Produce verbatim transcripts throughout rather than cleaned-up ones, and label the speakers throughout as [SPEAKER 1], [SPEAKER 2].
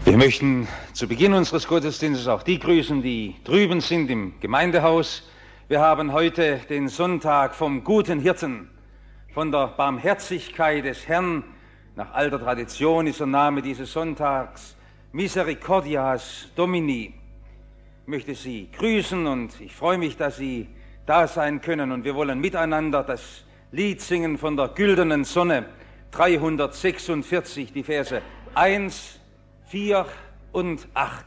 [SPEAKER 1] Wir möchten zu Beginn unseres Gottesdienstes auch die grüßen, die drüben sind im Gemeindehaus. Wir haben heute den Sonntag vom guten Hirten, von der Barmherzigkeit des Herrn. Nach alter Tradition ist der Name dieses Sonntags Misericordias Domini. Ich möchte Sie grüßen und ich freue mich, dass Sie da sein können. Und wir wollen miteinander das Lied singen von der güldenen Sonne, dreihundertsechsundvierzig, die Verse eins, vier und acht.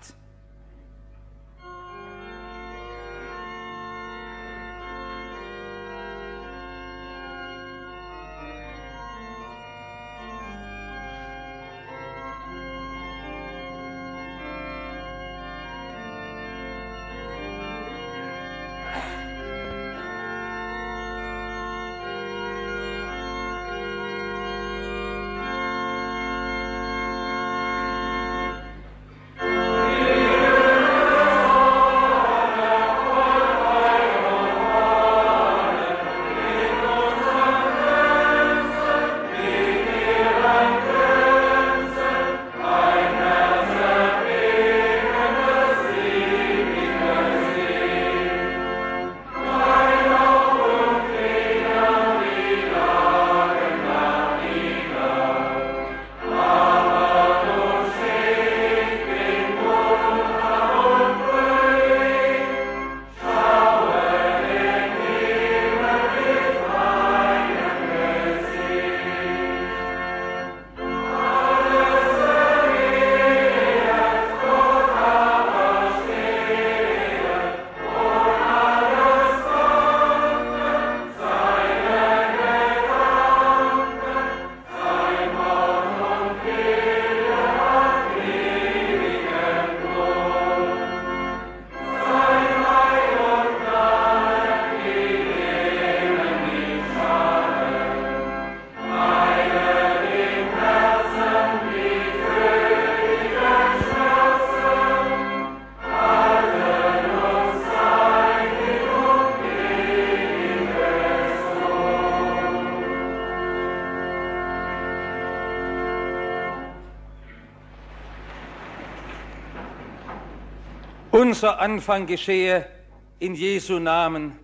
[SPEAKER 1] Unser Anfang geschehe in Jesu Namen.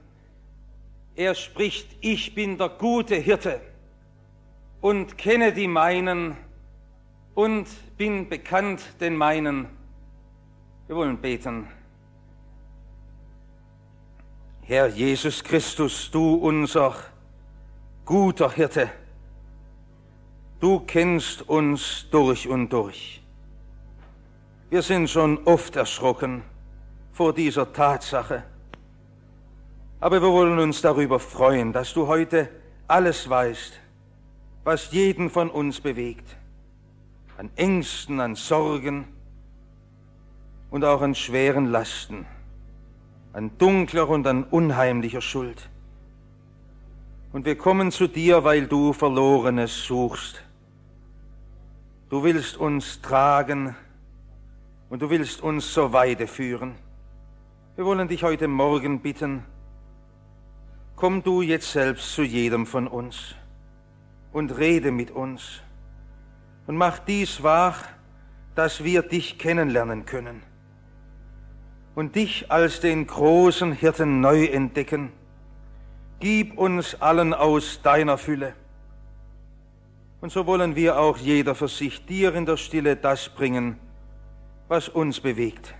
[SPEAKER 1] Er spricht, ich bin der gute Hirte und kenne die meinen und bin bekannt den meinen. Wir wollen beten. Herr Jesus Christus, du unser guter Hirte, du kennst uns durch und durch. Wir sind schon oft erschrocken vor dieser Tatsache. Aber wir wollen uns darüber freuen, dass du heute alles weißt, was jeden von uns bewegt, an Ängsten, an Sorgen und auch an schweren Lasten, an dunkler und an unheimlicher Schuld. Und wir kommen zu dir, weil du Verlorenes suchst. Du willst uns tragen und du willst uns zur Weide führen. Wir wollen dich heute Morgen bitten, komm du jetzt selbst zu jedem von uns und rede mit uns und mach dies wahr, dass wir dich kennenlernen können und dich als den großen Hirten neu entdecken. Gib uns allen aus deiner Fülle. Und so wollen wir auch jeder für sich dir in der Stille das bringen, was uns bewegt.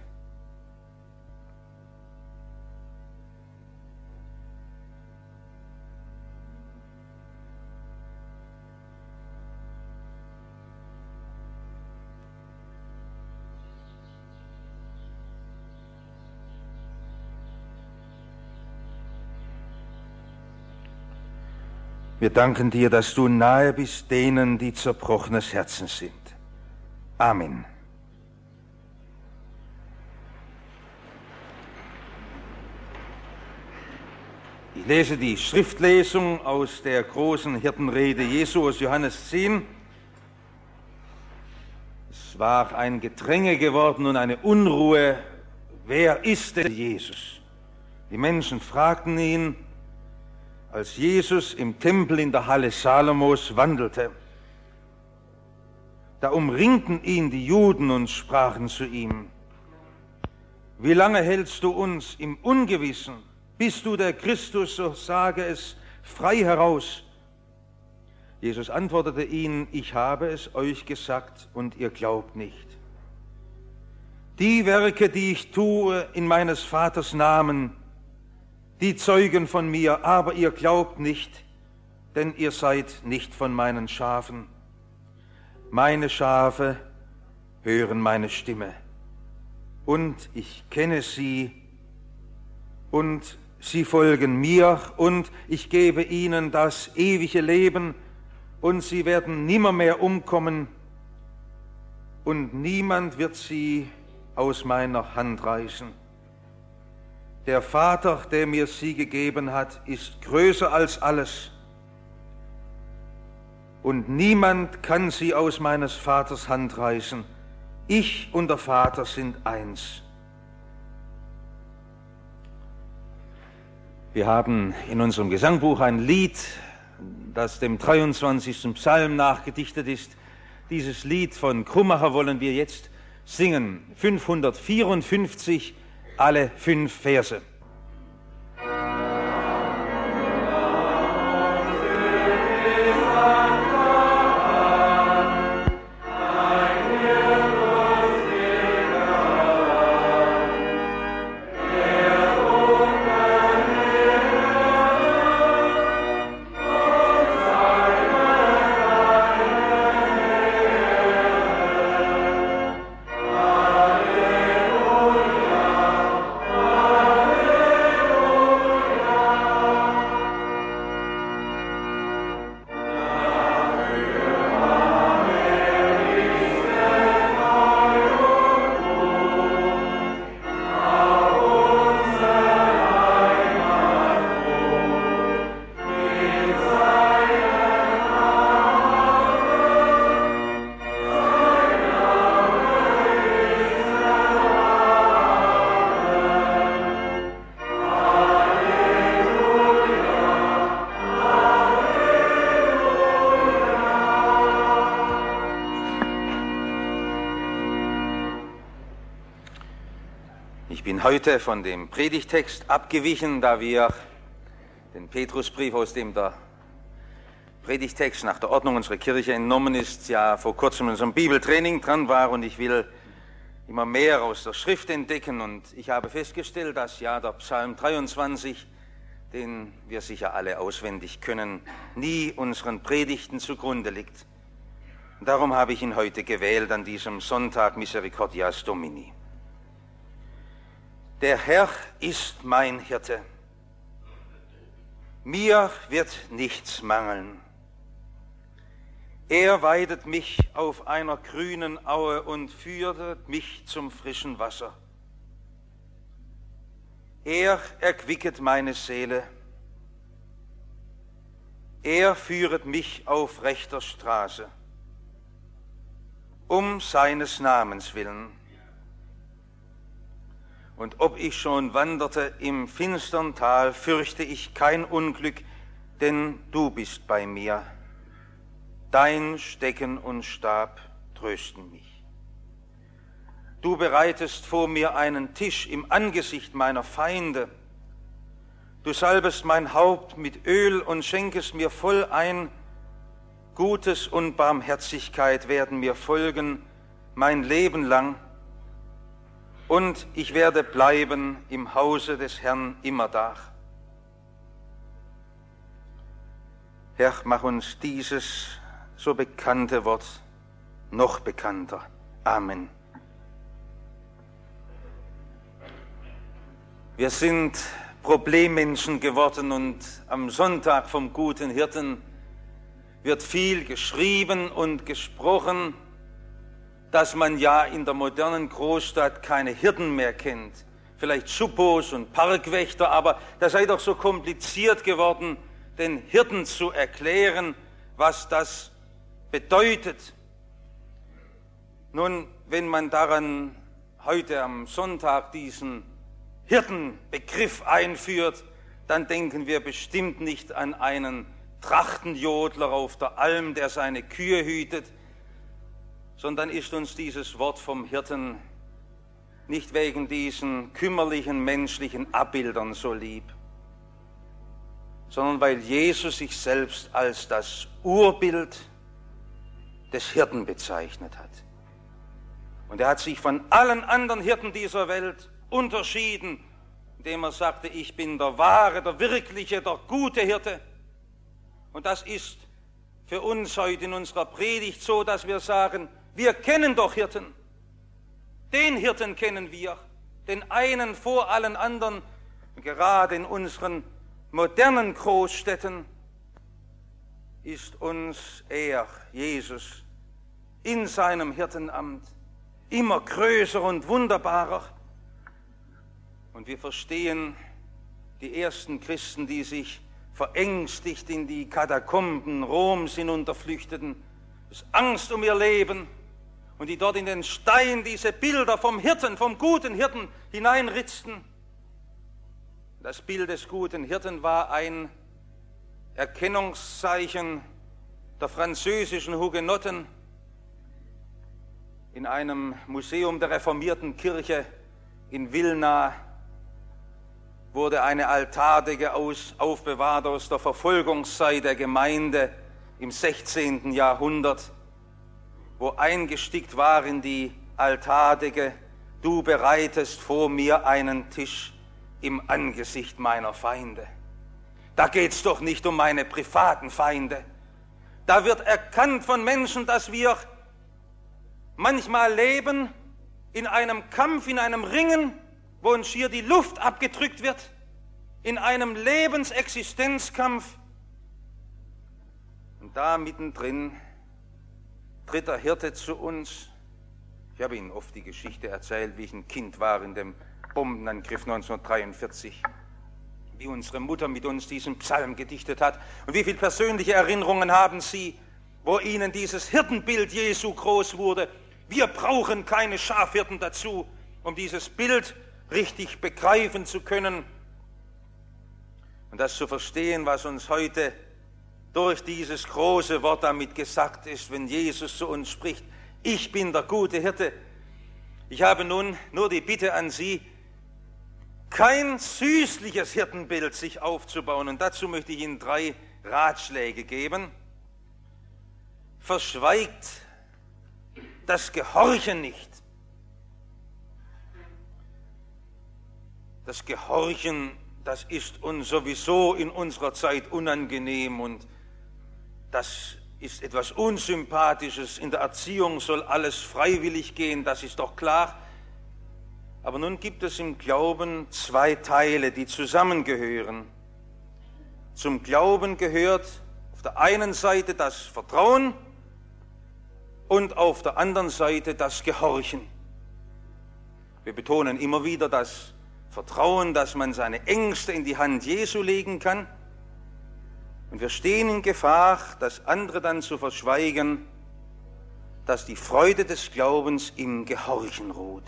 [SPEAKER 1] Wir danken dir, dass du nahe bist denen, die zerbrochenes Herzen sind. Amen. Ich lese die Schriftlesung aus der großen Hirtenrede Jesu aus Johannes zehn. Es war ein Gedränge geworden und eine Unruhe. Wer ist denn Jesus? Die Menschen fragten ihn, als Jesus im Tempel in der Halle Salomos wandelte. Da umringten ihn die Juden und sprachen zu ihm: Wie lange hältst du uns im Ungewissen? Bist du der Christus, so sage es frei heraus. Jesus antwortete ihnen: Ich habe es euch gesagt und ihr glaubt nicht. Die Werke, die ich tue in meines Vaters Namen, die zeugen von mir, aber ihr glaubt nicht, denn ihr seid nicht von meinen Schafen. Meine Schafe hören meine Stimme, und ich kenne sie, und sie folgen mir, und ich gebe ihnen das ewige Leben, und sie werden nimmermehr umkommen, und niemand wird sie aus meiner Hand reißen. Der Vater, der mir sie gegeben hat, ist größer als alles, und niemand kann sie aus meines Vaters Hand reißen. Ich und der Vater sind eins. Wir haben in unserem Gesangbuch ein Lied, das dem dreiundzwanzigsten Psalm nachgedichtet ist. Dieses Lied von Krummacher wollen wir jetzt singen. fünfhundertvierundfünfzig, alle fünf Verse. Ich bin heute von dem Predigtext abgewichen, da wir den Petrusbrief, aus dem der Predigtext nach der Ordnung unserer Kirche entnommen ist, ja vor kurzem in unserem Bibeltraining dran war, und ich will immer mehr aus der Schrift entdecken, und ich habe festgestellt, dass ja der Psalm dreiundzwanzig, den wir sicher alle auswendig können, nie unseren Predigten zugrunde liegt. Und darum habe ich ihn heute gewählt an diesem Sonntag Misericordias Domini. Der Herr ist mein Hirte. Mir wird nichts mangeln. Er weidet mich auf einer grünen Aue und führet mich zum frischen Wasser. Er erquicket meine Seele. Er führet mich auf rechter Straße, um seines Namens willen. Und ob ich schon wanderte im finstern Tal, fürchte ich kein Unglück, denn du bist bei mir. Dein Stecken und Stab trösten mich. Du bereitest vor mir einen Tisch im Angesicht meiner Feinde. Du salbest mein Haupt mit Öl und schenkest mir voll ein. Gutes und Barmherzigkeit werden mir folgen mein Leben lang. Und ich werde bleiben im Hause des Herrn immerdach. Herr, mach uns dieses so bekannte Wort noch bekannter. Amen. Wir sind Problemmenschen geworden, und am Sonntag vom guten Hirten wird viel geschrieben und gesprochen, dass man ja in der modernen Großstadt keine Hirten mehr kennt. Vielleicht Schuppos und Parkwächter, aber das sei doch so kompliziert geworden, den Hirten zu erklären, was das bedeutet. Nun, wenn man daran heute am Sonntag diesen Hirtenbegriff einführt, dann denken wir bestimmt nicht an einen Trachtenjodler auf der Alm, der seine Kühe hütet, sondern ist uns dieses Wort vom Hirten nicht wegen diesen kümmerlichen menschlichen Abbildern so lieb, sondern weil Jesus sich selbst als das Urbild des Hirten bezeichnet hat. Und er hat sich von allen anderen Hirten dieser Welt unterschieden, indem er sagte, ich bin der wahre, der wirkliche, der gute Hirte. Und das ist für uns heute in unserer Predigt so, dass wir sagen, wir kennen doch Hirten. Den Hirten kennen wir, den einen vor allen anderen, gerade in unseren modernen Großstädten ist uns er, Jesus, in seinem Hirtenamt immer größer und wunderbarer. Und wir verstehen die ersten Christen, die sich verängstigt in die Katakomben Roms hinunterflüchteten, aus Angst um ihr Leben, und die dort in den Stein diese Bilder vom Hirten, vom guten Hirten hineinritzten. Das Bild des guten Hirten war ein Erkennungszeichen der französischen Hugenotten. In einem Museum der reformierten Kirche in Wilna wurde eine Altardecke aus, aufbewahrt aus der Verfolgungszeit der Gemeinde im sechzehnten Jahrhundert, wo eingestickt war in die Altardecke: Du bereitest vor mir einen Tisch im Angesicht meiner Feinde. Da geht's doch nicht um meine privaten Feinde. Da wird erkannt von Menschen, dass wir manchmal leben in einem Kampf, in einem Ringen, wo uns hier die Luft abgedrückt wird, in einem Lebensexistenzkampf. Und da mittendrin tritt der Hirte zu uns. Ich habe Ihnen oft die Geschichte erzählt, wie ich ein Kind war in dem Bombenangriff neunzehnhundertdreiundvierzig, wie unsere Mutter mit uns diesen Psalm gedichtet hat. Und wie viele persönliche Erinnerungen haben Sie, wo Ihnen dieses Hirtenbild Jesu groß wurde? Wir brauchen keine Schafhirten dazu, um dieses Bild richtig begreifen zu können und das zu verstehen, was uns heute durch dieses große Wort damit gesagt ist, wenn Jesus zu uns spricht: Ich bin der gute Hirte. Ich habe nun nur die Bitte an Sie, kein süßliches Hirtenbild sich aufzubauen. Und dazu möchte ich Ihnen drei Ratschläge geben. Verschweigt das Gehorchen nicht. Das Gehorchen, das ist uns sowieso in unserer Zeit unangenehm und das ist etwas Unsympathisches. In der Erziehung soll alles freiwillig gehen, das ist doch klar. Aber nun gibt es im Glauben zwei Teile, die zusammengehören. Zum Glauben gehört auf der einen Seite das Vertrauen und auf der anderen Seite das Gehorchen. Wir betonen immer wieder das Vertrauen, dass man seine Ängste in die Hand Jesu legen kann. Und wir stehen in Gefahr, das andere dann zu verschweigen, dass die Freude des Glaubens im Gehorchen ruht.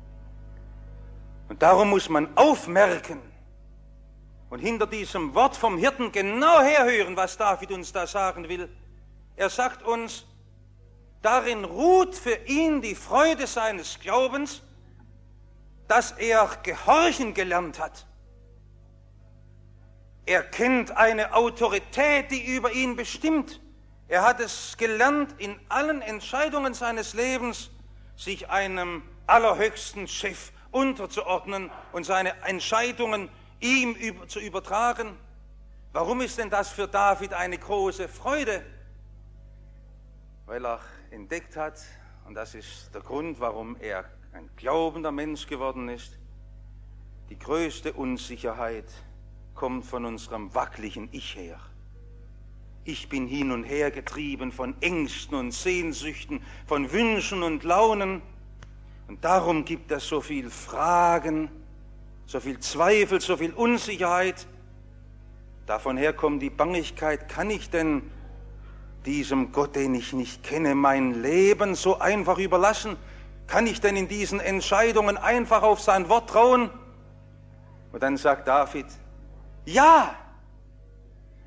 [SPEAKER 1] Und darum muss man aufmerken und hinter diesem Wort vom Hirten genau herhören, was David uns da sagen will. Er sagt uns, darin ruht für ihn die Freude seines Glaubens, dass er gehorchen gelernt hat. Er kennt eine Autorität, die über ihn bestimmt. Er hat es gelernt, in allen Entscheidungen seines Lebens sich einem allerhöchsten Chef unterzuordnen und seine Entscheidungen ihm über, zu übertragen. Warum ist denn das für David eine große Freude? Weil er entdeckt hat, und das ist der Grund, warum er ein glaubender Mensch geworden ist, die größte Unsicherheit kommt von unserem wackeligen Ich her. Ich bin hin und her getrieben von Ängsten und Sehnsüchten, von Wünschen und Launen. Und darum gibt es so viel Fragen, so viel Zweifel, so viel Unsicherheit. Davon her kommt die Bangigkeit: Kann ich denn diesem Gott, den ich nicht kenne, mein Leben so einfach überlassen? Kann ich denn in diesen Entscheidungen einfach auf sein Wort trauen? Und dann sagt David: Ja,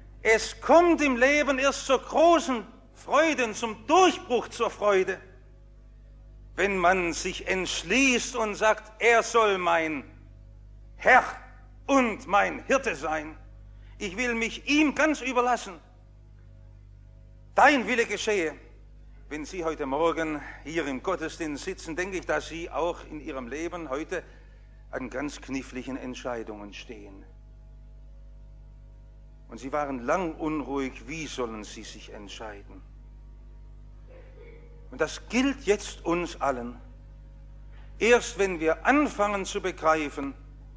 [SPEAKER 1] es kommt im Leben erst zur großen Freude und zum Durchbruch zur Freude, wenn man sich entschließt und sagt, er soll mein Herr und mein Hirte sein. Ich will mich ihm ganz überlassen. Dein Wille geschehe. Wenn Sie heute Morgen hier im Gottesdienst sitzen, denke ich, dass Sie auch in Ihrem Leben heute an ganz kniffligen Entscheidungen stehen. Und Sie waren lang unruhig, wie sollen Sie sich entscheiden? Und das gilt jetzt uns allen. Erst wenn wir anfangen zu begreifen,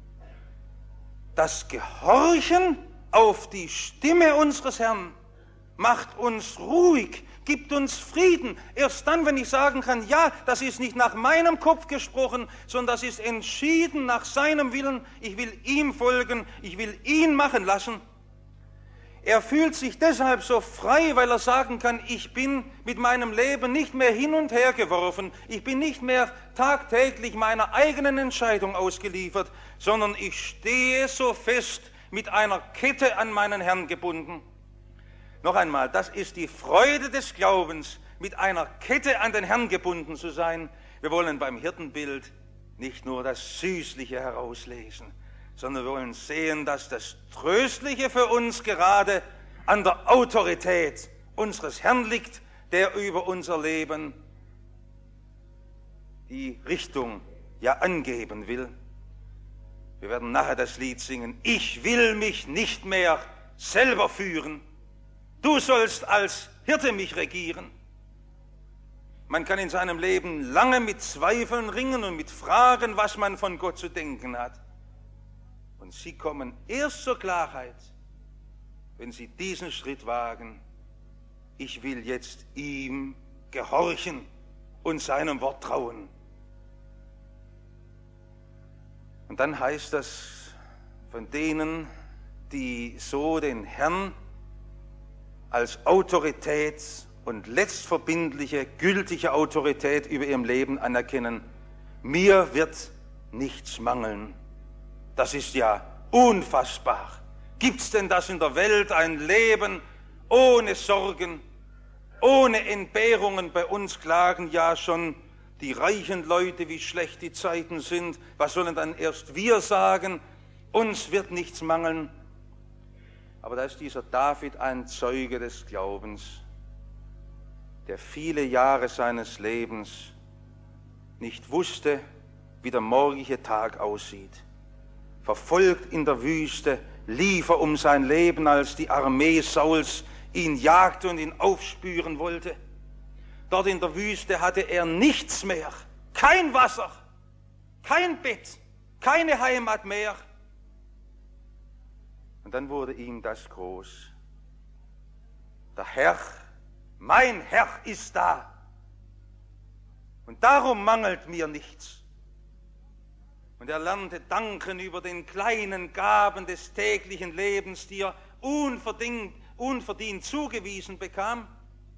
[SPEAKER 1] das Gehorchen auf die Stimme unseres Herrn macht uns ruhig, gibt uns Frieden. Erst dann, wenn ich sagen kann, ja, das ist nicht nach meinem Kopf gesprochen, sondern das ist entschieden nach seinem Willen. Ich will ihm folgen, ich will ihn machen lassen. Er fühlt sich deshalb so frei, weil er sagen kann, ich bin mit meinem Leben nicht mehr hin und her geworfen, ich bin nicht mehr tagtäglich meiner eigenen Entscheidung ausgeliefert, sondern ich stehe so fest mit einer Kette an meinen Herrn gebunden. Noch einmal, das ist die Freude des Glaubens, mit einer Kette an den Herrn gebunden zu sein. Wir wollen beim Hirtenbild nicht nur das Süßliche herauslesen, sondern wir wollen sehen, dass das Tröstliche für uns gerade an der Autorität unseres Herrn liegt, der über unser Leben die Richtung ja angeben will. Wir werden nachher das Lied singen, ich will mich nicht mehr selber führen, du sollst als Hirte mich regieren. Man kann in seinem Leben lange mit Zweifeln ringen und mit Fragen, was man von Gott zu denken hat. Und sie kommen erst zur Klarheit, wenn sie diesen Schritt wagen, ich will jetzt ihm gehorchen und seinem Wort trauen. Und dann heißt das von denen, die so den Herrn als Autorität und letztverbindliche, gültige Autorität über ihrem Leben anerkennen, mir wird nichts mangeln. Das ist ja unfassbar. Gibt es denn das in der Welt, ein Leben ohne Sorgen, ohne Entbehrungen? Bei uns klagen ja schon die reichen Leute, wie schlecht die Zeiten sind. Was sollen dann erst wir sagen? Uns wird nichts mangeln. Aber da ist dieser David ein Zeuge des Glaubens, der viele Jahre seines Lebens nicht wusste, wie der morgige Tag aussieht. Verfolgt in der Wüste, lief er um sein Leben, als die Armee Sauls ihn jagte und ihn aufspüren wollte. Dort in der Wüste hatte er nichts mehr, kein Wasser, kein Bett, keine Heimat mehr. Und dann wurde ihm das groß. Der Herr, mein Herr ist da. Und darum mangelt mir nichts. Und er lernte danken über den kleinen Gaben des täglichen Lebens, die er unverdient, unverdient zugewiesen bekam.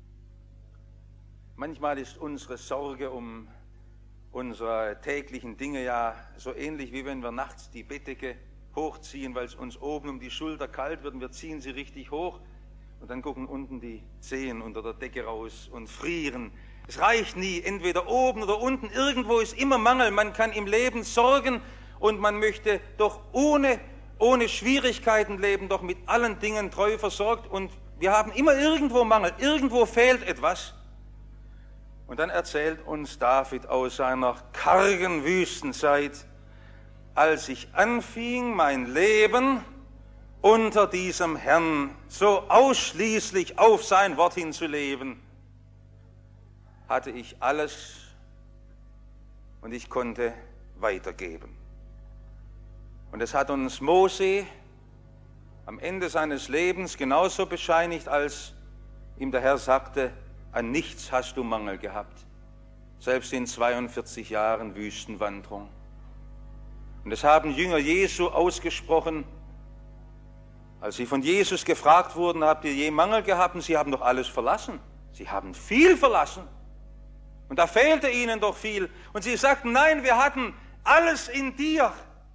[SPEAKER 1] Manchmal ist unsere Sorge um unsere täglichen Dinge ja so ähnlich, wie wenn wir nachts die Bettdecke hochziehen, weil es uns oben um die Schulter kalt wird und wir ziehen sie richtig hoch und dann gucken unten die Zehen unter der Decke raus und frieren. Es reicht nie, entweder oben oder unten, irgendwo ist immer Mangel. Man kann im Leben sorgen und man möchte doch ohne, ohne Schwierigkeiten leben, doch mit allen Dingen treu versorgt und wir haben immer irgendwo Mangel, irgendwo fehlt etwas. Und dann erzählt uns David aus seiner kargen Wüstenzeit, als ich anfing, mein Leben unter diesem Herrn so ausschließlich auf sein Wort hinzuleben, hatte ich alles und ich konnte weitergeben. Und es hat uns Mose am Ende seines Lebens genauso bescheinigt, als ihm der Herr sagte, an nichts hast du Mangel gehabt, selbst in zweiundvierzig Jahren Wüstenwanderung. Und das haben Jünger Jesu ausgesprochen, als sie von Jesus gefragt wurden, habt ihr je Mangel gehabt? Und sie haben doch alles verlassen. Sie haben viel verlassen. Und da fehlte ihnen doch viel. Und sie sagten, nein, wir hatten alles in dir.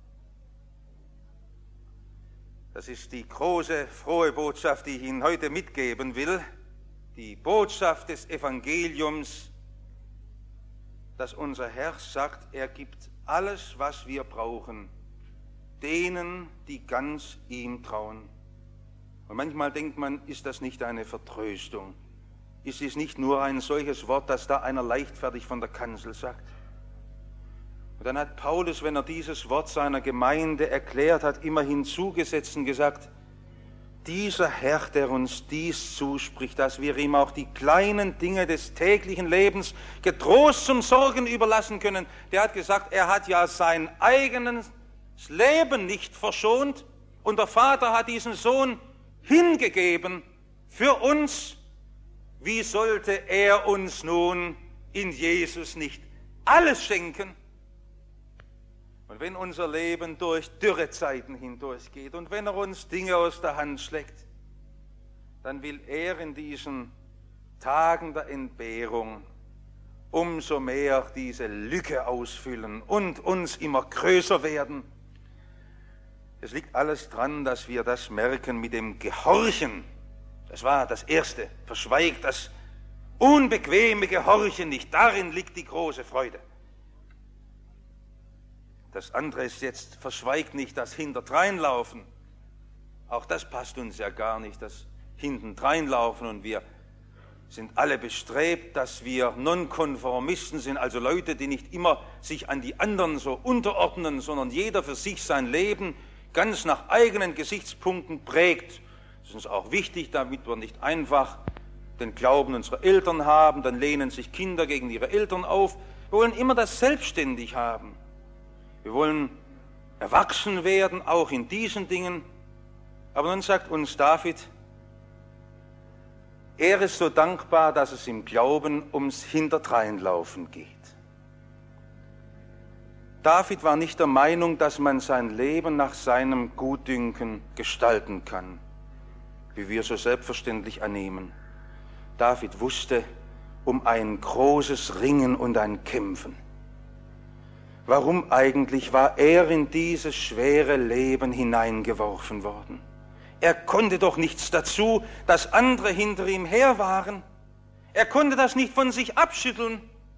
[SPEAKER 1] Das ist die große, frohe Botschaft, die ich Ihnen heute mitgeben will. Die Botschaft des Evangeliums, dass unser Herr sagt, er gibt alles, was wir brauchen, denen, die ganz ihm trauen. Und manchmal denkt man, ist das nicht eine Vertröstung? Ist es nicht nur ein solches Wort, das da einer leichtfertig von der Kanzel sagt? Und dann hat Paulus, wenn er dieses Wort seiner Gemeinde erklärt hat, immer hinzugesetzt und gesagt, dieser Herr, der uns dies zuspricht, dass wir ihm auch die kleinen Dinge des täglichen Lebens getrost zum Sorgen überlassen können, der hat gesagt, er hat ja sein eigenes Leben nicht verschont und der Vater hat diesen Sohn hingegeben für uns. Wie sollte er uns nun in Jesus nicht alles schenken? Und wenn unser Leben durch Dürrezeiten hindurchgeht und wenn er uns Dinge aus der Hand schlägt, dann will er in diesen Tagen der Entbehrung umso mehr diese Lücke ausfüllen und uns immer größer werden. Es liegt alles dran, dass wir das merken mit dem Gehorchen. Das war das Erste. Verschweigt das unbequeme Gehorchen nicht. Darin liegt die große Freude. Das andere ist jetzt, verschweigt nicht das Hinterdreinlaufen. Auch das passt uns ja gar nicht, das Hintendreinlaufen. Und wir sind alle bestrebt, dass wir Nonkonformisten sind, also Leute, die nicht immer sich an die anderen so unterordnen, sondern jeder für sich sein Leben ganz nach eigenen Gesichtspunkten prägt. Das ist uns auch wichtig, damit wir nicht einfach den Glauben unserer Eltern haben, dann lehnen sich Kinder gegen ihre Eltern auf. Wir wollen immer das selbstständig haben. Wir wollen erwachsen werden, auch in diesen Dingen. Aber nun sagt uns David, er ist so dankbar, dass es im Glauben ums Hinterdreinlaufen geht. David war nicht der Meinung, dass man sein Leben nach seinem Gutdünken gestalten kann, wie wir so selbstverständlich annehmen. David wusste um ein großes Ringen und ein Kämpfen. Warum eigentlich war er in dieses schwere Leben hineingeworfen worden? Er konnte doch nichts dazu, dass andere hinter ihm her waren. Er konnte das nicht von sich abschütteln.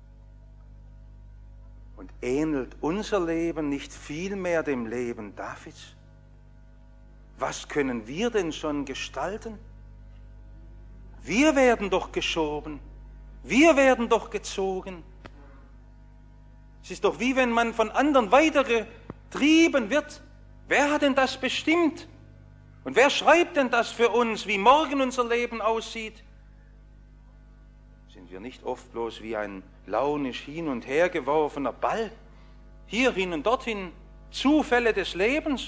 [SPEAKER 1] Und ähnelt unser Leben nicht vielmehr dem Leben Davids? Was können wir denn schon gestalten? Wir werden doch geschoben, wir werden doch gezogen. Es ist doch wie wenn man von anderen weitergetrieben wird. Wer hat denn das bestimmt? Und wer schreibt denn das für uns, wie morgen unser Leben aussieht? Sind wir nicht oft bloß wie ein launisch hin und her geworfener Ball, hierhin und dorthin, Zufälle des Lebens?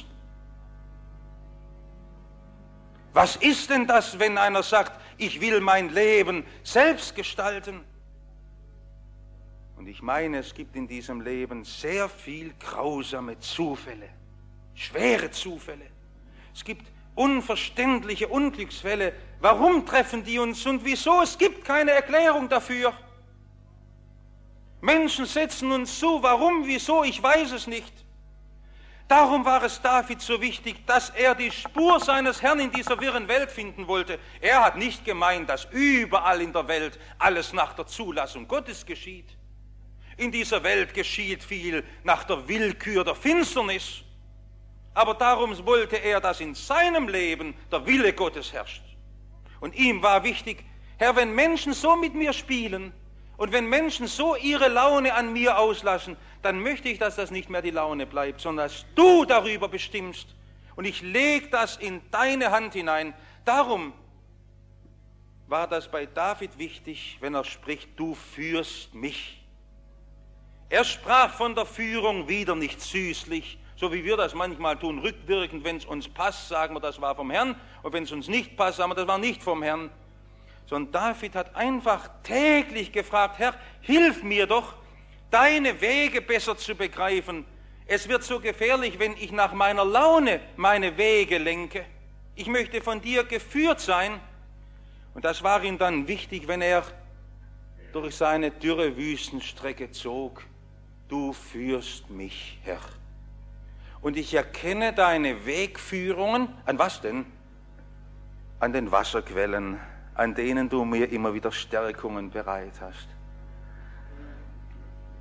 [SPEAKER 1] Was ist denn das, wenn einer sagt, ich will mein Leben selbst gestalten? Und ich meine, es gibt in diesem Leben sehr viel grausame Zufälle, schwere Zufälle. Es gibt unverständliche Unglücksfälle. Warum treffen die uns und wieso? Es gibt keine Erklärung dafür. Menschen setzen uns zu. Warum, wieso? Ich weiß es nicht. Darum war es David so wichtig, dass er die Spur seines Herrn in dieser wirren Welt finden wollte. Er hat nicht gemeint, dass überall in der Welt alles nach der Zulassung Gottes geschieht. In dieser Welt geschieht viel nach der Willkür der Finsternis. Aber darum wollte er, dass in seinem Leben der Wille Gottes herrscht. Und ihm war wichtig, Herr, wenn Menschen so mit mir spielen und wenn Menschen so ihre Laune an mir auslassen, dann möchte ich, dass das nicht mehr die Laune bleibt, sondern dass du darüber bestimmst. Und ich lege das in deine Hand hinein. Darum war das bei David wichtig, wenn er spricht, du führst mich. Er sprach von der Führung wieder nicht süßlich, so wie wir das manchmal tun, rückwirkend, wenn es uns passt, sagen wir, das war vom Herrn, und wenn es uns nicht passt, sagen wir, das war nicht vom Herrn. Sondern David hat einfach täglich gefragt, Herr, hilf mir doch, deine Wege besser zu begreifen. Es wird so gefährlich, wenn ich nach meiner Laune meine Wege lenke. Ich möchte von dir geführt sein. Und das war ihm dann wichtig, wenn er durch seine dürre Wüstenstrecke zog. Du führst mich, Herr. Und ich erkenne deine Wegführungen, an was denn? An den Wasserquellen, an denen du mir immer wieder Stärkungen bereit hast.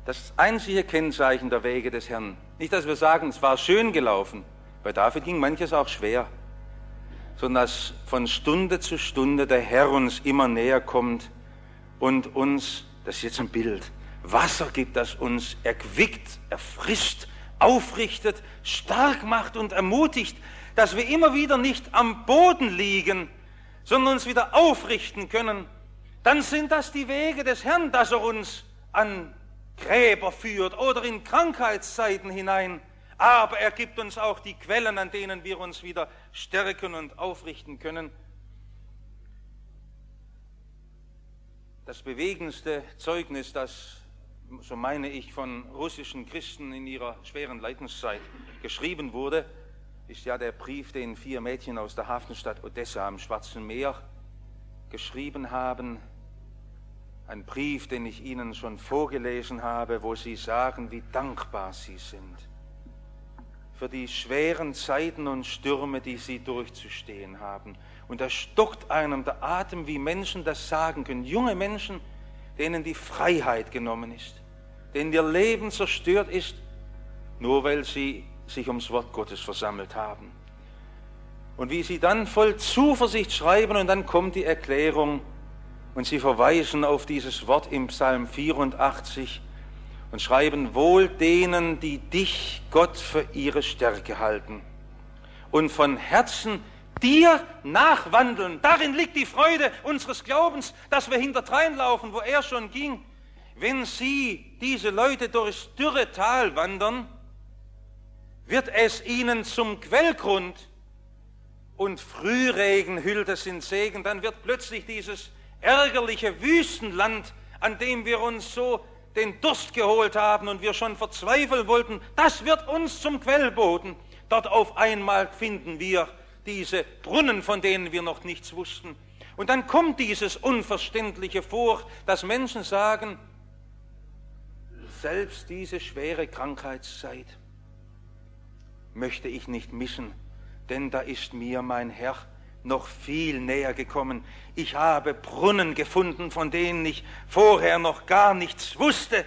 [SPEAKER 1] Das einzige Kennzeichen der Wege des Herrn. Nicht, dass wir sagen, es war schön gelaufen. Bei David ging manches auch schwer. Sondern dass von Stunde zu Stunde der Herr uns immer näher kommt und uns, das ist jetzt ein Bild, Wasser gibt, das uns erquickt, erfrischt, aufrichtet, stark macht und ermutigt, dass wir immer wieder nicht am Boden liegen, sondern uns wieder aufrichten können. Dann sind das die Wege des Herrn, dass er uns an Gräber führt oder in Krankheitszeiten hinein. Aber er gibt uns auch die Quellen, an denen wir uns wieder stärken und aufrichten können. Das bewegendste Zeugnis, das, so meine ich, von russischen Christen in ihrer schweren Leidenszeit geschrieben wurde, ist ja der Brief, den vier Mädchen aus der Hafenstadt Odessa am Schwarzen Meer geschrieben haben. Ein Brief, den ich Ihnen schon vorgelesen habe, wo sie sagen, wie dankbar sie sind für die schweren Zeiten und Stürme, die sie durchzustehen haben. Und da stockt einem der Atem, wie Menschen das sagen können. Junge Menschen, denen die Freiheit genommen ist, denen ihr Leben zerstört ist, nur weil sie sich ums Wort Gottes versammelt haben. Und wie sie dann voll Zuversicht schreiben und dann kommt die Erklärung und sie verweisen auf dieses Wort im Psalm vierundachtzig und schreiben, wohl denen, die dich, Gott, für ihre Stärke halten und von Herzen dir nachwandeln. Darin liegt die Freude unseres Glaubens, dass wir hinterdrein laufen, wo er schon ging. Wenn sie, diese Leute, durchs dürre Tal wandern, wird es ihnen zum Quellgrund und Frühregen hüllt es in Segen, dann wird plötzlich dieses ärgerliche Wüstenland, an dem wir uns so den Durst geholt haben und wir schon verzweifeln wollten, das wird uns zum Quellboden. Dort auf einmal finden wir diese Brunnen, von denen wir noch nichts wussten. Und dann kommt dieses Unverständliche vor, dass Menschen sagen, selbst diese schwere Krankheitszeit möchte ich nicht missen, denn da ist mir mein Herr noch viel näher gekommen. Ich habe Brunnen gefunden, von denen ich vorher noch gar nichts wusste.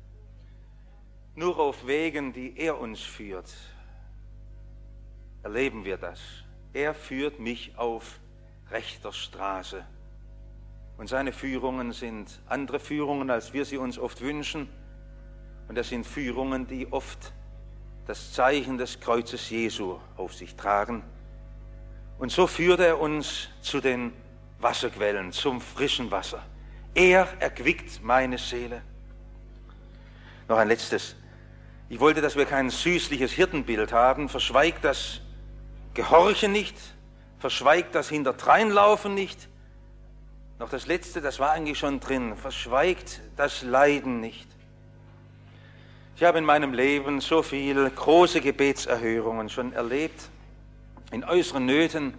[SPEAKER 1] Nur auf Wegen, die er uns führt, erleben wir das. Er führt mich auf rechter Straße. Und seine Führungen sind andere Führungen, als wir sie uns oft wünschen. Und das sind Führungen, die oft das Zeichen des Kreuzes Jesu auf sich tragen. Und so führt er uns zu den Wasserquellen, zum frischen Wasser. Er erquickt meine Seele. Noch ein letztes. Ich wollte, dass wir kein süßliches Hirtenbild haben. Verschweigt das Gehorchen nicht, verschweigt das Hinterdreinlaufen nicht. Noch das Letzte, das war eigentlich schon drin. Verschweigt das Leiden nicht. Ich habe in meinem Leben so viele große Gebetserhörungen schon erlebt, in äußeren Nöten,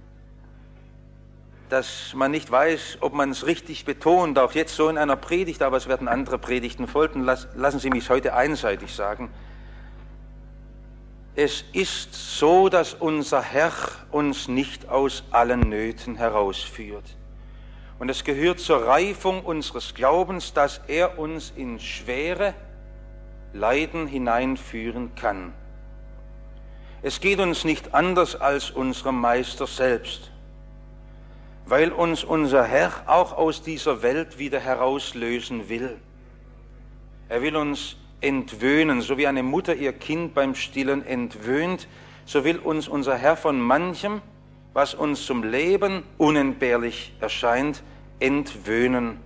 [SPEAKER 1] dass man nicht weiß, ob man es richtig betont, auch jetzt so in einer Predigt, aber es werden andere Predigten folgen. Lassen Sie mich heute einseitig sagen. Es ist so, dass unser Herr uns nicht aus allen Nöten herausführt. Und es gehört zur Reifung unseres Glaubens, dass er uns in schwere Leiden hineinführen kann. Es geht uns nicht anders als unserem Meister selbst, weil uns unser Herr auch aus dieser Welt wieder herauslösen will. Er will uns entwöhnen, so wie eine Mutter ihr Kind beim Stillen entwöhnt, so will uns unser Herr von manchem, was uns zum Leben unentbehrlich erscheint, entwöhnen.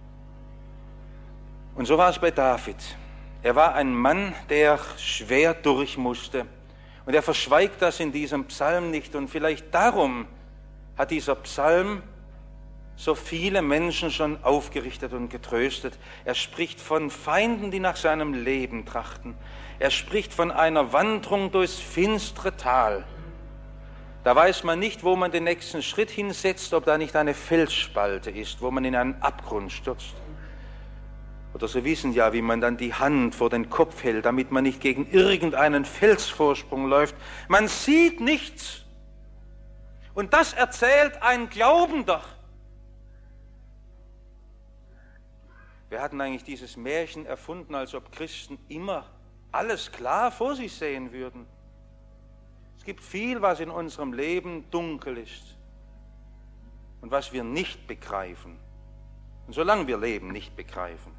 [SPEAKER 1] Und so war es bei David. Er war ein Mann, der schwer durch musste. Und er verschweigt das in diesem Psalm nicht. Und vielleicht darum hat dieser Psalm so viele Menschen schon aufgerichtet und getröstet. Er spricht von Feinden, die nach seinem Leben trachten. Er spricht von einer Wanderung durchs finstere Tal. Da weiß man nicht, wo man den nächsten Schritt hinsetzt, ob da nicht eine Felsspalte ist, wo man in einen Abgrund stürzt. Oder Sie wissen ja, wie man dann die Hand vor den Kopf hält, damit man nicht gegen irgendeinen Felsvorsprung läuft. Man sieht nichts. Und das erzählt ein Glaubender. Wir hatten eigentlich dieses Märchen erfunden, als ob Christen immer alles klar vor sich sehen würden. Es gibt viel, was in unserem Leben dunkel ist und was wir nicht begreifen. Und solange wir leben, nicht begreifen.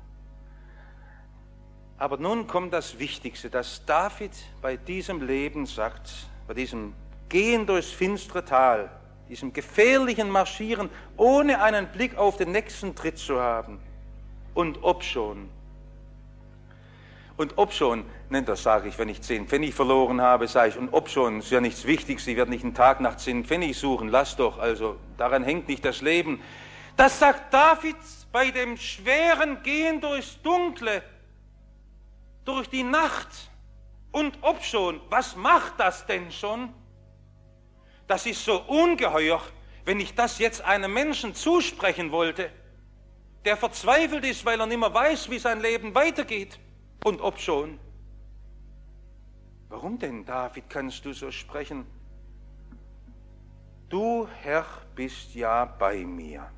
[SPEAKER 1] Aber nun kommt das Wichtigste, dass David bei diesem Leben sagt, bei diesem Gehen durchs finstere Tal, diesem gefährlichen Marschieren, ohne einen Blick auf den nächsten Tritt zu haben. Und obschon, und obschon, nein, das sage ich, wenn ich zehn Pfennig verloren habe, sage ich, und obschon, ist ja nichts Wichtiges, Sie werden nicht einen Tag nach zehn Pfennig suchen, lass doch, also daran hängt nicht das Leben. Das sagt David bei dem schweren Gehen durchs Dunkle, durch die Nacht. Und obschon, was macht das denn schon? Das ist so ungeheuer, wenn ich das jetzt einem Menschen zusprechen wollte, der verzweifelt ist, weil er nicht mehr weiß, wie sein Leben weitergeht. Und obschon. Warum denn, David, kannst du so sprechen? Du, Herr, bist ja bei mir.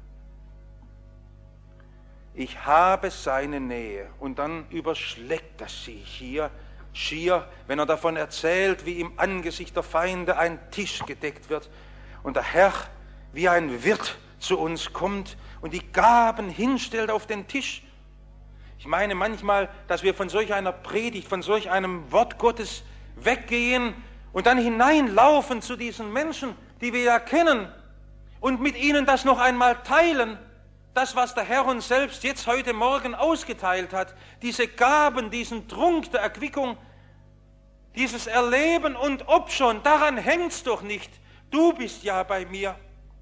[SPEAKER 1] Ich habe seine Nähe. Und dann überschlägt das sie hier, schier, wenn er davon erzählt, wie im Angesicht der Feinde ein Tisch gedeckt wird und der Herr wie ein Wirt zu uns kommt und die Gaben hinstellt auf den Tisch. Ich meine manchmal, dass wir von solch einer Predigt, von solch einem Wort Gottes weggehen und dann hineinlaufen zu diesen Menschen, die wir ja kennen, und mit ihnen das noch einmal teilen, das, was der Herr uns selbst jetzt heute Morgen ausgeteilt hat, diese Gaben, diesen Trunk der Erquickung, dieses Erleben und obschon, daran hängt's doch nicht. Du bist ja bei mir.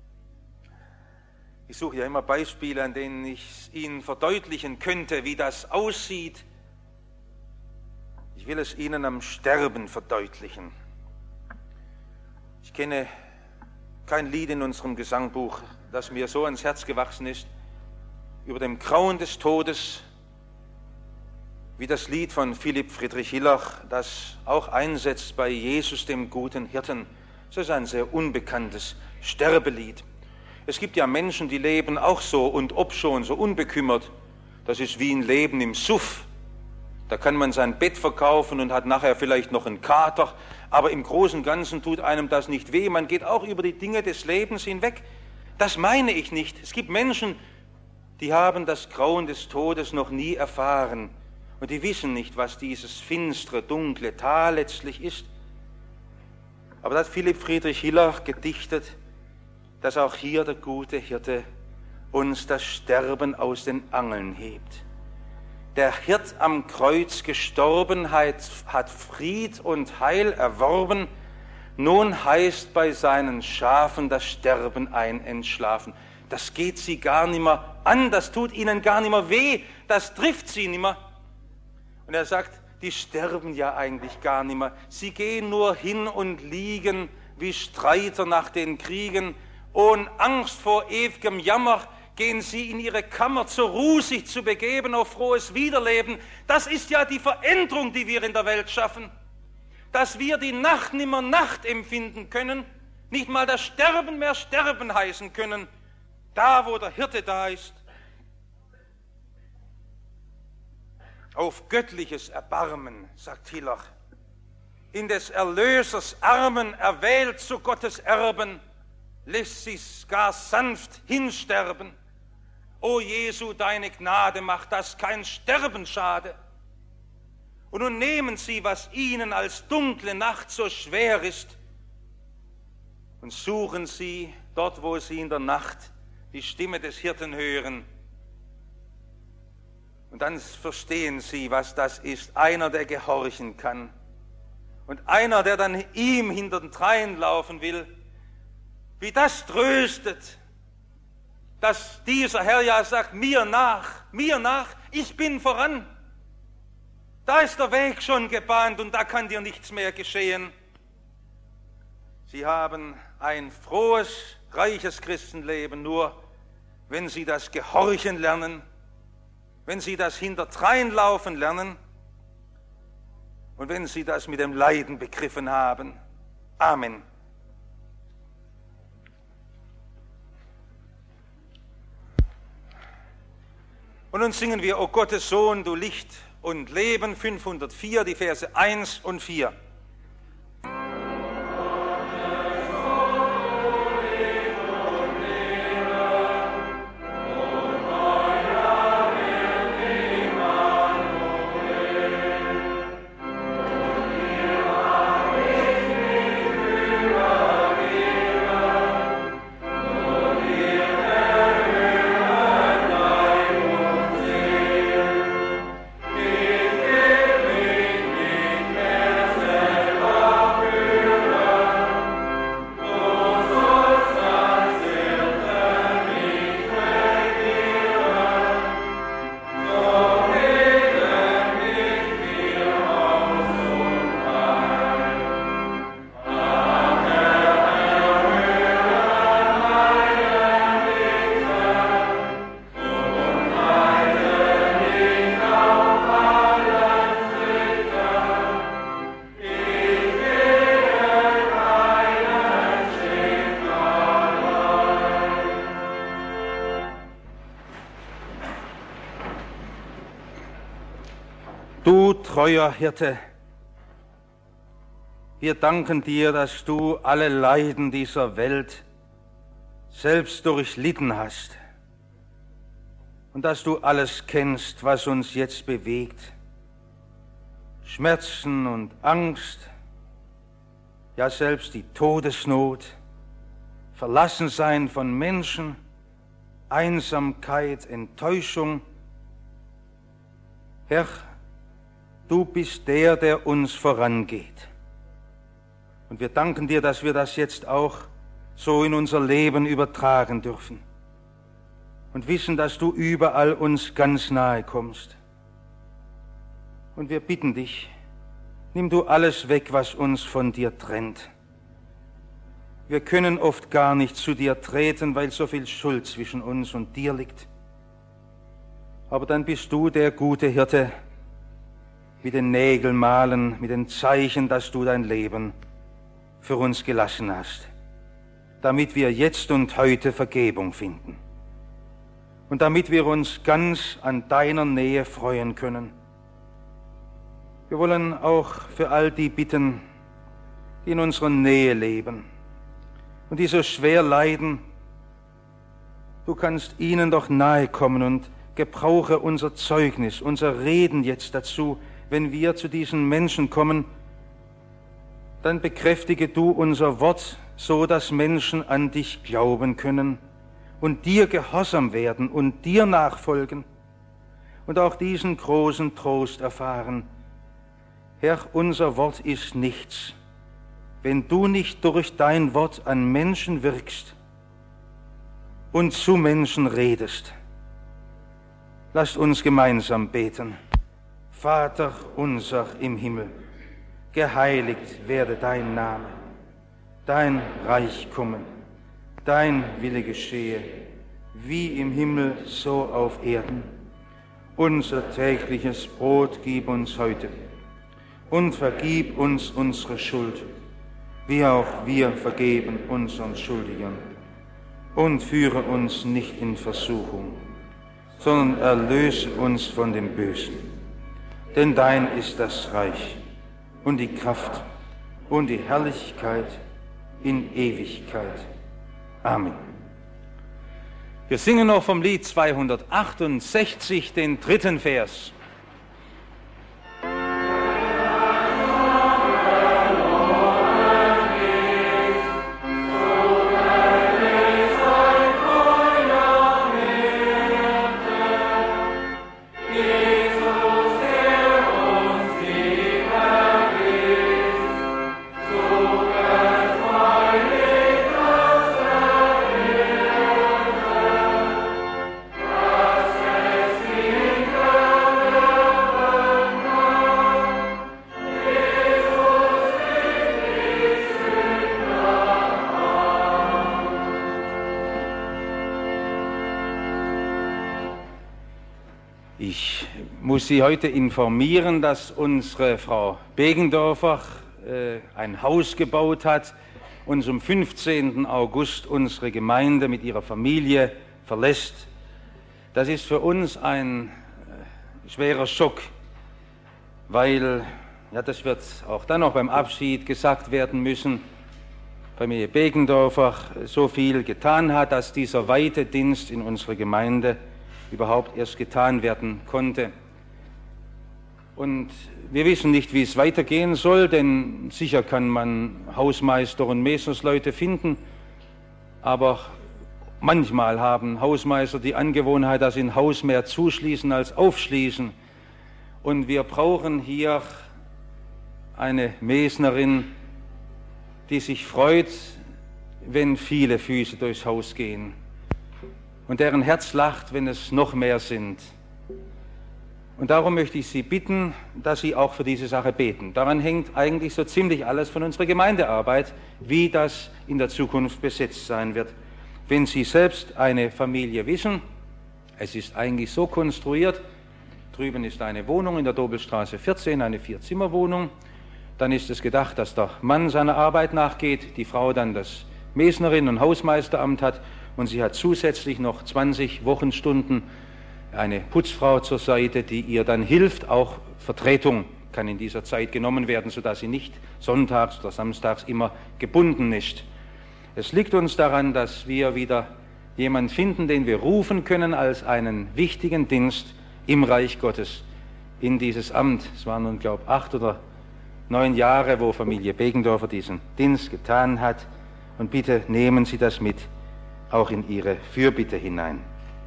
[SPEAKER 1] Ich suche ja immer Beispiele, an denen ich Ihnen verdeutlichen könnte, wie das aussieht. Ich will es Ihnen am Sterben verdeutlichen. Ich kenne kein Lied in unserem Gesangbuch, das mir so ans Herz gewachsen ist, über dem Grauen des Todes, wie das Lied von Philipp Friedrich Hiller, das auch einsetzt bei Jesus, dem guten Hirten. Das ist ein sehr unbekanntes Sterbelied. Es gibt ja Menschen, die leben auch so und obschon so unbekümmert. Das ist wie ein Leben im Suff. Da kann man sein Bett verkaufen und hat nachher vielleicht noch einen Kater, aber im Großen und Ganzen tut einem das nicht weh. Man geht auch über die Dinge des Lebens hinweg. Das meine ich nicht. Es gibt Menschen, die haben das Grauen des Todes noch nie erfahren und die wissen nicht, was dieses finstere, dunkle Tal letztlich ist. Aber da hat Philipp Friedrich Hiller gedichtet, dass auch hier der gute Hirte uns das Sterben aus den Angeln hebt. Der Hirt am Kreuz gestorben hat, hat Fried und Heil erworben, nun heißt bei seinen Schafen das Sterben ein Entschlafen. Das geht sie gar nicht mehr an, das tut ihnen gar nicht mehr weh, das trifft sie nicht mehr. Und er sagt, die sterben ja eigentlich gar nicht mehr, sie gehen nur hin und liegen wie Streiter nach den Kriegen. Ohne Angst vor ewigem Jammer gehen sie in ihre Kammer zur Ruhe, sich zu begeben auf frohes Wiederleben. Das ist ja die Veränderung, die wir in der Welt schaffen. Dass wir die Nacht nimmer Nacht empfinden können, nicht mal das Sterben mehr Sterben heißen können, da wo der Hirte da ist. Auf göttliches Erbarmen, sagt Hiller, in des Erlösers Armen erwählt zu Gottes Erben, lässt sich's gar sanft hinsterben. O Jesu, deine Gnade macht, dass kein Sterben schade. Und nun nehmen Sie, was Ihnen als dunkle Nacht so schwer ist, und suchen Sie dort, wo Sie in der Nacht die Stimme des Hirten hören. Und dann verstehen Sie, was das ist. Einer, der gehorchen kann. Und einer, der dann ihm hinterdrein laufen will. Wie das tröstet, dass dieser Herr ja sagt, mir nach, mir nach, ich bin voran. Da ist der Weg schon gebahnt und da kann dir nichts mehr geschehen. Sie haben ein frohes, reiches Christenleben, nur wenn Sie das Gehorchen lernen, wenn Sie das Hinterdreinlaufen lernen und wenn Sie das mit dem Leiden begriffen haben. Amen. Und Und nun singen wir, O Gottes Sohn, du Licht und Leben, fünfhundertvier, die Verse eins und vier. Du treuer Hirte, wir danken dir, dass du alle Leiden dieser Welt selbst durchlitten hast und dass du alles kennst, was uns jetzt bewegt. Schmerzen und Angst, ja selbst die Todesnot, Verlassensein von Menschen, Einsamkeit, Enttäuschung. Herr, du bist der, der uns vorangeht. Und wir danken dir, dass wir das jetzt auch so in unser Leben übertragen dürfen und wissen, dass du überall uns ganz nahe kommst. Und wir bitten dich, nimm du alles weg, was uns von dir trennt. Wir können oft gar nicht zu dir treten, weil so viel Schuld zwischen uns und dir liegt. Aber dann bist du der gute Hirte, mit den Nägelmalen, mit den Zeichen, dass du dein Leben für uns gelassen hast, damit wir jetzt und heute Vergebung finden und damit wir uns ganz an deiner Nähe freuen können. Wir wollen auch für all die bitten, die in unserer Nähe leben und die so schwer leiden. Du kannst ihnen doch nahe kommen und gebrauche unser Zeugnis, unser Reden jetzt dazu. Wenn wir zu diesen Menschen kommen, dann bekräftige du unser Wort, so dass Menschen an dich glauben können und dir gehorsam werden und dir nachfolgen und auch diesen großen Trost erfahren. Herr, unser Wort ist nichts, wenn du nicht durch dein Wort an Menschen wirkst und zu Menschen redest. Lasst uns gemeinsam beten. Vater unser im Himmel, geheiligt werde dein Name, dein Reich komme, dein Wille geschehe, wie im Himmel so auf Erden. Unser tägliches Brot gib uns heute und vergib uns unsere Schuld, wie auch wir vergeben unseren Schuldigern. Und führe uns nicht in Versuchung, sondern erlöse uns von dem Bösen. Denn dein ist das Reich und die Kraft und die Herrlichkeit in Ewigkeit. Amen. Wir singen noch vom Lied zweihundertachtundsechzig, den dritten Vers. Ich muss Sie heute informieren, dass unsere Frau Begendorfer äh, ein Haus gebaut hat und zum fünfzehnten August unsere Gemeinde mit ihrer Familie verlässt. Das ist für uns ein äh, schwerer Schock, weil, ja, das wird auch dann noch beim Abschied gesagt werden müssen, Familie Begendorfer so viel getan hat, dass dieser weite Dienst in unserer Gemeinde überhaupt erst getan werden konnte. Und wir wissen nicht, wie es weitergehen soll, denn sicher kann man Hausmeister und Messnersleute finden, aber manchmal haben Hausmeister die Angewohnheit, dass sie ein Haus mehr zuschließen als aufschließen. Und wir brauchen hier eine Messnerin, die sich freut, wenn viele Füße durchs Haus gehen und deren Herz lacht, wenn es noch mehr sind. Und darum möchte ich Sie bitten, dass Sie auch für diese Sache beten. Daran hängt eigentlich so ziemlich alles von unserer Gemeindearbeit, wie das in der Zukunft besetzt sein wird. Wenn Sie selbst eine Familie wissen, es ist eigentlich so konstruiert, drüben ist eine Wohnung in der Dobelstraße vierzehn, eine Vierzimmerwohnung, dann ist es gedacht, dass der Mann seiner Arbeit nachgeht, die Frau dann das Messnerin- und Hausmeisteramt hat und sie hat zusätzlich noch zwanzig Wochenstunden eine Putzfrau zur Seite, die ihr dann hilft. Auch Vertretung kann in dieser Zeit genommen werden, sodass sie nicht sonntags oder samstags immer gebunden ist. Es liegt uns daran, dass wir wieder jemanden finden, den wir rufen können als einen wichtigen Dienst im Reich Gottes in dieses Amt. Es waren nun, glaube ich, acht oder neun Jahre, wo Familie Begendorfer diesen Dienst getan hat. Und bitte nehmen Sie das mit auch in Ihre Fürbitte hinein.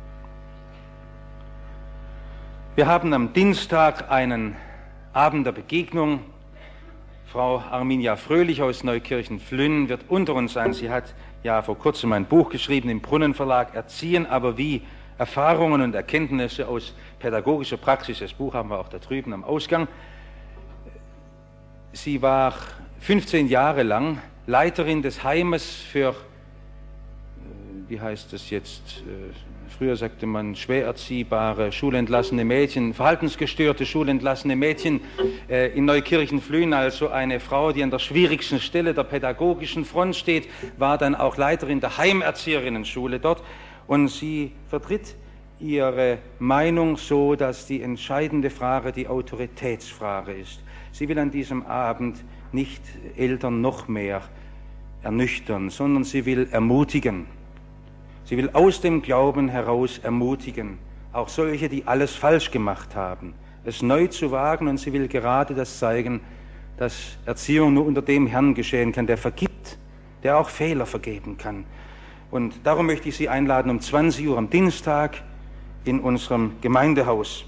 [SPEAKER 1] Wir haben am Dienstag einen Abend der Begegnung. Frau Arminia Fröhlich aus Neukirchen-Flünn wird unter uns sein. Sie hat ja vor kurzem ein Buch geschrieben im Brunnenverlag, Erziehen, aber wie, Erfahrungen und Erkenntnisse aus pädagogischer Praxis. Das Buch haben wir auch da drüben am Ausgang. Sie war fünfzehn Jahre lang Leiterin des Heimes für, wie heißt das jetzt, früher sagte man schwer erziehbare, schulentlassene Mädchen, verhaltensgestörte, schulentlassene Mädchen in Neukirchen-Flühen, also eine Frau, die an der schwierigsten Stelle der pädagogischen Front steht, war dann auch Leiterin der Heimerzieherinnenschule dort und sie vertritt ihre Meinung so, dass die entscheidende Frage die Autoritätsfrage ist. Sie will an diesem Abend nicht Eltern noch mehr ernüchtern, sondern sie will ermutigen. Sie will aus dem Glauben heraus ermutigen, auch solche, die alles falsch gemacht haben, es neu zu wagen, und sie will gerade das zeigen, dass Erziehung nur unter dem Herrn geschehen kann, der vergibt, der auch Fehler vergeben kann. Und darum möchte ich Sie einladen um zwanzig Uhr am Dienstag in unserem Gemeindehaus.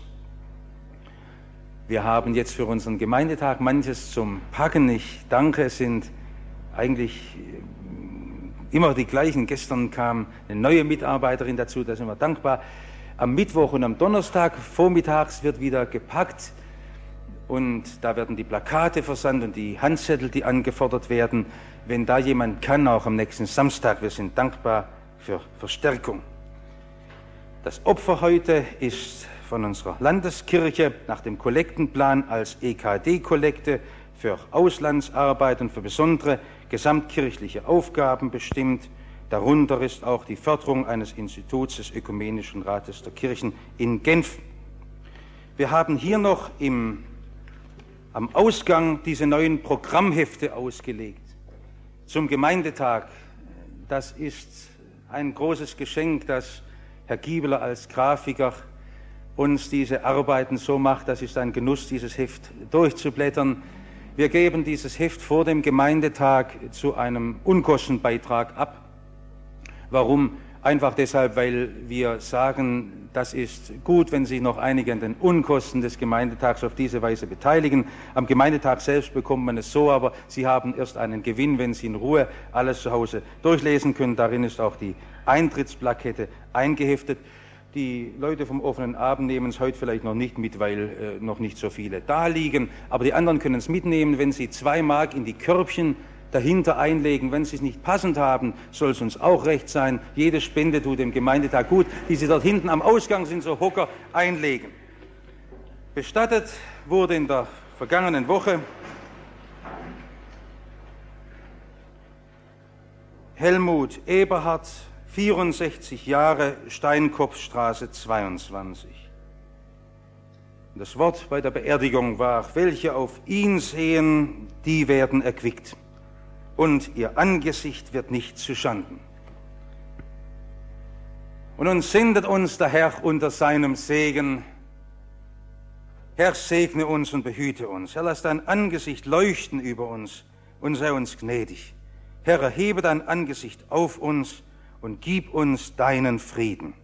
[SPEAKER 1] Wir haben jetzt für unseren Gemeindetag manches zum Packen. Ich danke, es sind eigentlich immer die gleichen. Gestern kam eine neue Mitarbeiterin dazu, da sind wir dankbar. Am Mittwoch und am Donnerstag vormittags wird wieder gepackt und da werden die Plakate versandt und die Handzettel, die angefordert werden. Wenn da jemand kann, auch am nächsten Samstag, wir sind dankbar für Verstärkung. Das Opfer heute ist von unserer Landeskirche nach dem Kollektenplan als E K D-Kollekte für Auslandsarbeit und für besondere gesamtkirchliche Aufgaben bestimmt. Darunter ist auch die Förderung eines Instituts des Ökumenischen Rates der Kirchen in Genf. Wir haben hier noch im, am Ausgang diese neuen Programmhefte ausgelegt zum Gemeindetag. Das ist ein großes Geschenk, dass Herr Giebeler als Grafiker uns diese Arbeiten so macht. Das ist ein Genuss, dieses Heft durchzublättern. Wir geben dieses Heft vor dem Gemeindetag zu einem Unkostenbeitrag ab. Warum? Einfach deshalb, weil wir sagen, das ist gut, wenn Sie noch einige an den Unkosten des Gemeindetags auf diese Weise beteiligen. Am Gemeindetag selbst bekommt man es so, aber Sie haben erst einen Gewinn, wenn Sie in Ruhe alles zu Hause durchlesen können. Darin ist auch die Eintrittsplakette eingeheftet. Die Leute vom offenen Abend nehmen es heute vielleicht noch nicht mit, weil äh, noch nicht so viele da liegen. Aber die anderen können es mitnehmen, wenn Sie zwei Mark in die Körbchen dahinter einlegen. Wenn Sie es nicht passend haben, soll es uns auch recht sein. Jede Spende tut dem Gemeindetag gut, die Sie dort hinten am Ausgang sind, so Hocker einlegen. Bestattet wurde in der vergangenen Woche Helmut Eberhard, vierundsechzig Jahre, Steinkopfstraße zweiundzwanzig. Das Wort bei der Beerdigung war: Welche auf ihn sehen, die werden erquickt, und ihr Angesicht wird nicht zuschanden. Und nun sendet uns der Herr unter seinem Segen. Herr, segne uns und behüte uns. Herr, lass dein Angesicht leuchten über uns und sei uns gnädig. Herr, erhebe dein Angesicht auf uns und gib uns deinen Frieden.